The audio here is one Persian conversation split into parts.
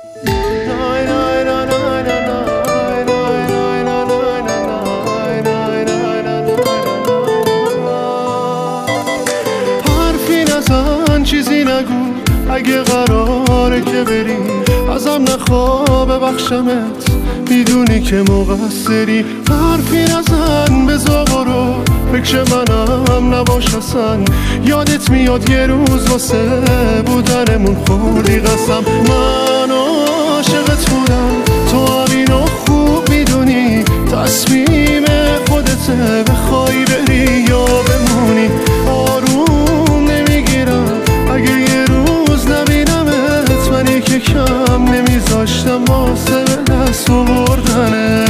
حرفی نزن چیزی نگو اگه قراره که بری ازم نخوا ببخشمت میدونی که مقصری حرفی نزن بذار برو فکر منم نباش اصلا یادت میاد یه روز واسه بودنمون خوردی قسم من عاشقت بودم تو همینو خوب میدونی تصمیم خودته بخوای بری یا بمونی آروم نمیگیرم اگه یه روز نبینمت منی که کم نمیذاشتم واسه به دست آوردنت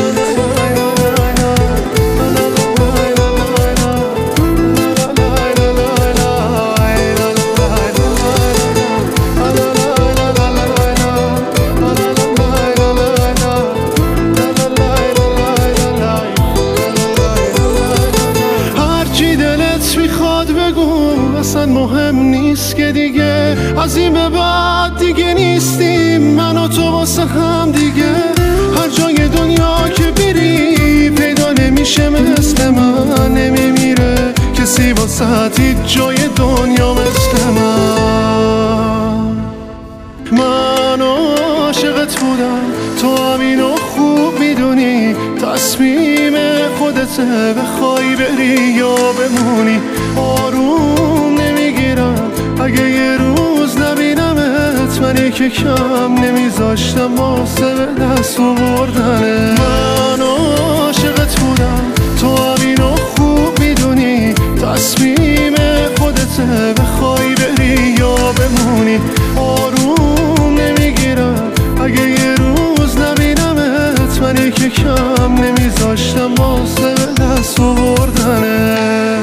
اصلا مهم نیست که دیگه از این به بعد دیگه نیستیم من و تو واسه هم دیگه هر جای دنیا که بری پیدا نمیشه مثل من نمیمیره کسی واسه هیچ جای دنیا مثل من عاشقت بودم تو همینو خوب میدونی تصمیم خودته بخوای بری یا بمونی آروم نمیگیرم اگه یه روز نبینمت منی که کم نمیذاشتم واسه به دست آوردنت من عاشقت بودم تو همینو خوب میدونی تصمیم خودته بخوای بری یا بمونی آروم نمیگیرم اگه یه روز نبینمت منی که کم نمیذاشتم واسه به دست آوردنت